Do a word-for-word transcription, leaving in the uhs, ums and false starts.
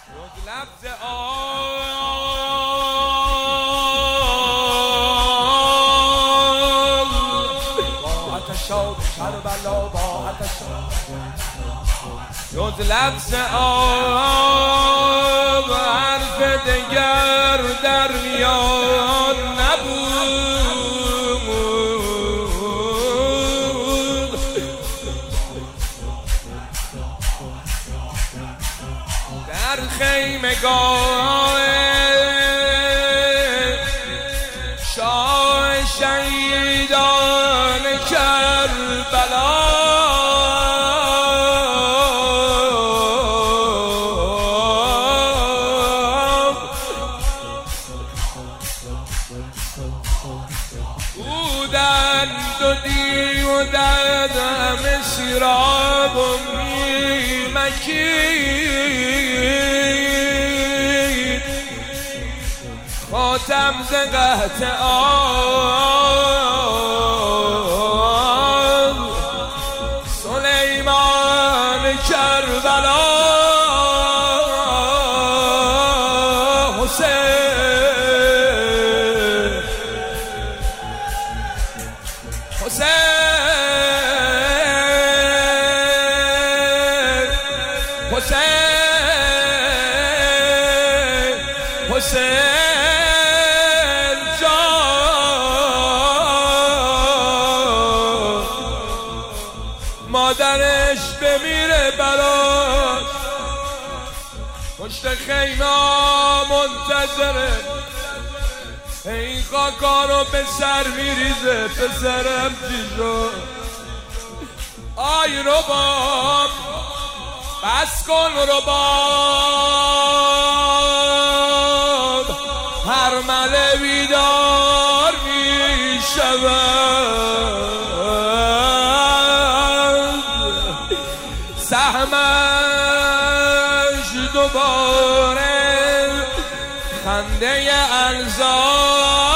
لفظ آه با آتشا کربلا با آتشا جز لفظ آه حرف دگر در میان نبود. در خیمگاه شاه شهیدان کربلا بودند و دیو و در دم سیراب و میمکید خاتم ز قحط آب سلیمان کربلا حسین حسین حسین حسین جان مادرش بمیره برات پشت خیمه منتظره این خاکارو به سر میریزه پسرم چی شد آی رباب بس کن رباب هر مله بیدار میشود سهمش دوباره خنده الزام